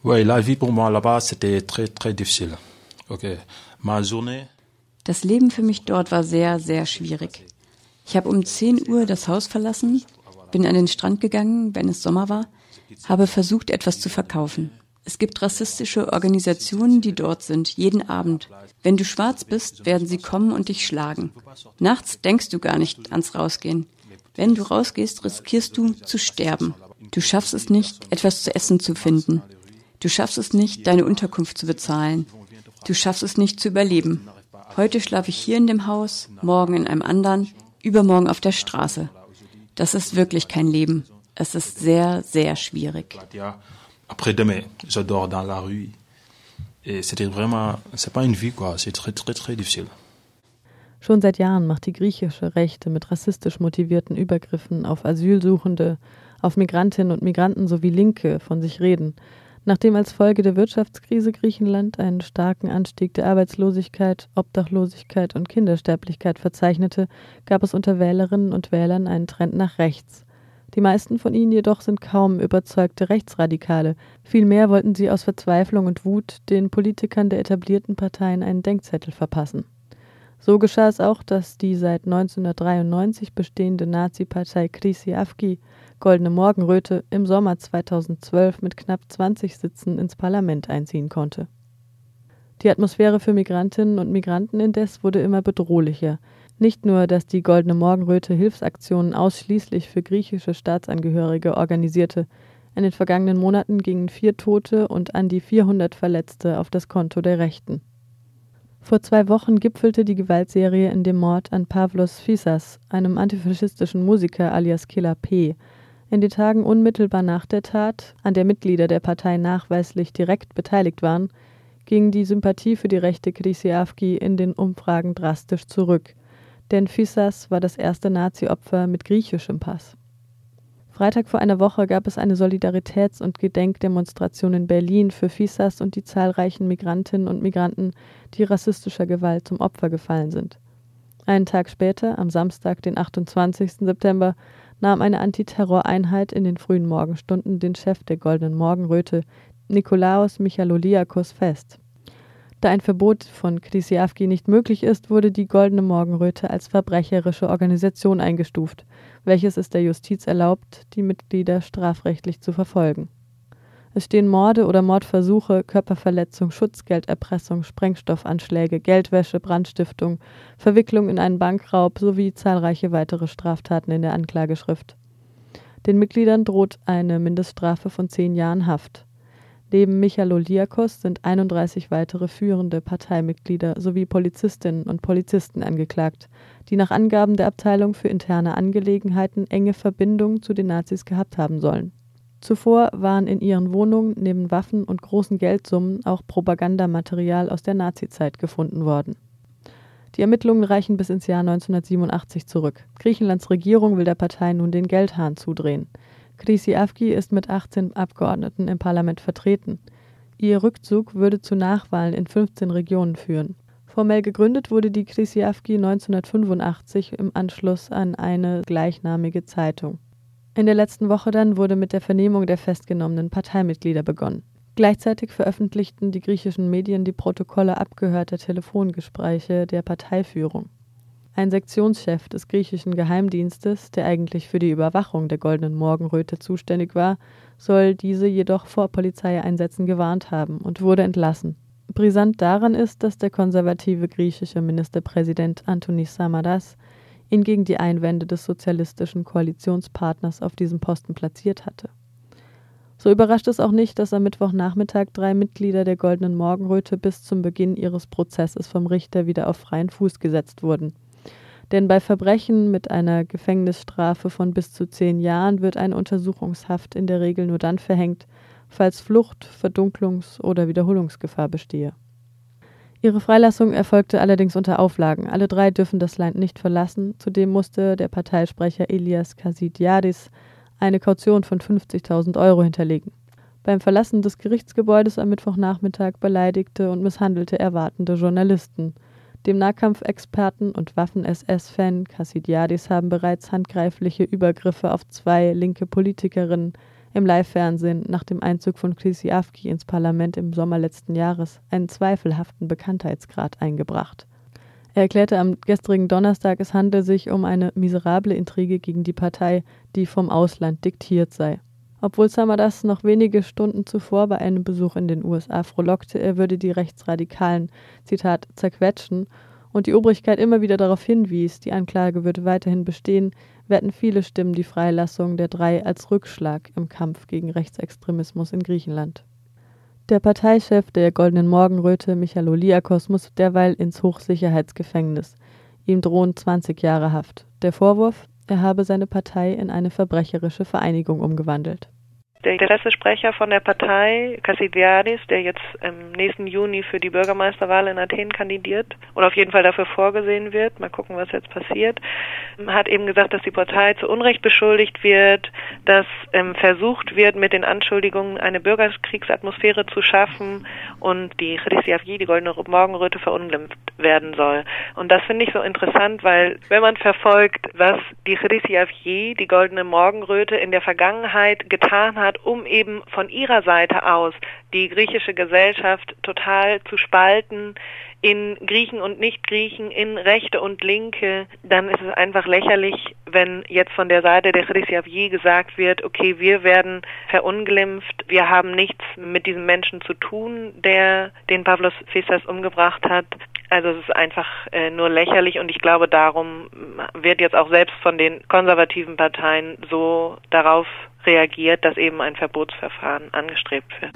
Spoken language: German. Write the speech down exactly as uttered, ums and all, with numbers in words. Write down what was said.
Ouais, la vie pour moi là-bas, c'était très, très difficile. Okay. Ma journée. Das Leben für mich dort war sehr, sehr schwierig. Ich habe um zehn Uhr das Haus verlassen, bin an den Strand gegangen, wenn es Sommer war, habe versucht, etwas zu verkaufen. Es gibt rassistische Organisationen, die dort sind, jeden Abend. Wenn du schwarz bist, werden sie kommen und dich schlagen. Nachts denkst du gar nicht ans Rausgehen. Wenn du rausgehst, riskierst du zu sterben. Du schaffst es nicht, etwas zu essen zu finden. Du schaffst es nicht, deine Unterkunft zu bezahlen. Du schaffst es nicht zu überleben. Heute schlafe ich hier in dem Haus, morgen in einem anderen, übermorgen auf der Straße. Das ist wirklich kein Leben. Es ist sehr, sehr schwierig. Après-demain, je dors dans la rue. Et c'était vraiment, c'est pas une vie quoi, c'est très, très, très difficile. Schon seit Jahren macht die griechische Rechte mit rassistisch motivierten Übergriffen auf Asylsuchende, auf Migrantinnen und Migranten sowie Linke von sich reden. Nachdem als Folge der Wirtschaftskrise Griechenland einen starken Anstieg der Arbeitslosigkeit, Obdachlosigkeit und Kindersterblichkeit verzeichnete, gab es unter Wählerinnen und Wählern einen Trend nach rechts. Die meisten von ihnen jedoch sind kaum überzeugte Rechtsradikale. Vielmehr wollten sie aus Verzweiflung und Wut den Politikern der etablierten Parteien einen Denkzettel verpassen. So geschah es auch, dass die seit neunzehnhundertdreiundneunzig bestehende Nazi-Partei Krisi Avki, Goldene Morgenröte, im Sommer zweitausendzwölf mit knapp zwanzig Sitzen ins Parlament einziehen konnte. Die Atmosphäre für Migrantinnen und Migranten indes wurde immer bedrohlicher. Nicht nur, dass die Goldene Morgenröte Hilfsaktionen ausschließlich für griechische Staatsangehörige organisierte. In den vergangenen Monaten gingen vier Tote und an die vierhundert Verletzte auf das Konto der Rechten. Vor zwei Wochen gipfelte die Gewaltserie in dem Mord an Pavlos Fyssas, einem antifaschistischen Musiker alias Killer P. In den Tagen unmittelbar nach der Tat, an der Mitglieder der Partei nachweislich direkt beteiligt waren, ging die Sympathie für die rechte Krisi Avki in den Umfragen drastisch zurück. Denn Fyssas war das erste Nazi-Opfer mit griechischem Pass. Freitag vor einer Woche gab es eine Solidaritäts- und Gedenkdemonstration in Berlin für Fyssas und die zahlreichen Migrantinnen und Migranten, die rassistischer Gewalt zum Opfer gefallen sind. Einen Tag später, am Samstag, den achtundzwanzigsten September, nahm eine Antiterroreinheit in den frühen Morgenstunden den Chef der Goldenen Morgenröte, Nikolaos Michaloliakos, fest. Da ein Verbot von Krisi Avki nicht möglich ist, wurde die Goldene Morgenröte als verbrecherische Organisation eingestuft, welches es der Justiz erlaubt, die Mitglieder strafrechtlich zu verfolgen. Es stehen Morde oder Mordversuche, Körperverletzung, Schutzgelderpressung, Sprengstoffanschläge, Geldwäsche, Brandstiftung, Verwicklung in einen Bankraub sowie zahlreiche weitere Straftaten in der Anklageschrift. Den Mitgliedern droht eine Mindeststrafe von zehn Jahren Haft. Neben Michaloliakos sind einunddreißig weitere führende Parteimitglieder sowie Polizistinnen und Polizisten angeklagt, die nach Angaben der Abteilung für interne Angelegenheiten enge Verbindungen zu den Nazis gehabt haben sollen. Zuvor waren in ihren Wohnungen neben Waffen und großen Geldsummen auch Propagandamaterial aus der Nazizeit gefunden worden. Die Ermittlungen reichen bis ins Jahr neunzehnhundertsiebenundachtzig zurück. Griechenlands Regierung will der Partei nun den Geldhahn zudrehen. Krisi Avki ist mit achtzehn Abgeordneten im Parlament vertreten. Ihr Rückzug würde zu Nachwahlen in fünfzehn Regionen führen. Formell gegründet wurde die Krisi Avki neunzehnhundertfünfundachtzig im Anschluss an eine gleichnamige Zeitung. In der letzten Woche dann wurde mit der Vernehmung der festgenommenen Parteimitglieder begonnen. Gleichzeitig veröffentlichten die griechischen Medien die Protokolle abgehörter Telefongespräche der Parteiführung. Ein Sektionschef des griechischen Geheimdienstes, der eigentlich für die Überwachung der Goldenen Morgenröte zuständig war, soll diese jedoch vor Polizeieinsätzen gewarnt haben und wurde entlassen. Brisant daran ist, dass der konservative griechische Ministerpräsident Antonis Samaras ihn gegen die Einwände des sozialistischen Koalitionspartners auf diesem Posten platziert hatte. So überrascht es auch nicht, dass am Mittwochnachmittag drei Mitglieder der Goldenen Morgenröte bis zum Beginn ihres Prozesses vom Richter wieder auf freien Fuß gesetzt wurden. Denn bei Verbrechen mit einer Gefängnisstrafe von bis zu zehn Jahren wird eine Untersuchungshaft in der Regel nur dann verhängt, falls Flucht-, Verdunklungs- oder Wiederholungsgefahr bestehe. Ihre Freilassung erfolgte allerdings unter Auflagen. Alle drei dürfen das Land nicht verlassen. Zudem musste der Parteisprecher Elias Kasidiadis eine Kaution von fünfzigtausend Euro hinterlegen. Beim Verlassen des Gerichtsgebäudes am Mittwochnachmittag beleidigte und misshandelte er wartende Journalisten. Dem Nahkampfexperten und Waffen-S S-Fan Kasidiadis haben bereits handgreifliche Übergriffe auf zwei linke Politikerinnen, im Live-Fernsehen nach dem Einzug von Chrysiavki ins Parlament im Sommer letzten Jahres einen zweifelhaften Bekanntheitsgrad eingebracht. Er erklärte am gestrigen Donnerstag, es handle sich um eine miserable Intrige gegen die Partei, die vom Ausland diktiert sei. Obwohl Samaras noch wenige Stunden zuvor bei einem Besuch in den U S A frohlockte, er würde die Rechtsradikalen, Zitat, zerquetschen und die Obrigkeit immer wieder darauf hinwies, die Anklage würde weiterhin bestehen, werten viele Stimmen die Freilassung der drei als Rückschlag im Kampf gegen Rechtsextremismus in Griechenland. Der Parteichef der Goldenen Morgenröte, Michaloliakos, muss derweil ins Hochsicherheitsgefängnis. Ihm drohen zwanzig Jahre Haft. Der Vorwurf, er habe seine Partei in eine verbrecherische Vereinigung umgewandelt. Der Pressesprecher von der Partei, Kassidiadis, der jetzt im nächsten Juni für die Bürgermeisterwahl in Athen kandidiert oder auf jeden Fall dafür vorgesehen wird, mal gucken, was jetzt passiert, hat eben gesagt, dass die Partei zu Unrecht beschuldigt wird, dass ähm, versucht wird, mit den Anschuldigungen eine Bürgerkriegsatmosphäre zu schaffen und die Chrysiavki, die Goldene Morgenröte, verunglimpft werden soll. Und das finde ich so interessant, weil wenn man verfolgt, was die Chrysiavki, die Goldene Morgenröte, in der Vergangenheit getan hat, um eben von ihrer Seite aus die griechische Gesellschaft total zu spalten in Griechen und Nicht-Griechen, in Rechte und Linke, dann ist es einfach lächerlich, wenn jetzt von der Seite der Chrysiavki gesagt wird, okay, wir werden verunglimpft, wir haben nichts mit diesem Menschen zu tun, der den Pavlos Fyssas umgebracht hat. Also es ist einfach äh, nur lächerlich und ich glaube, darum wird jetzt auch selbst von den konservativen Parteien so darauf reagiert, dass eben ein Verbotsverfahren angestrebt wird.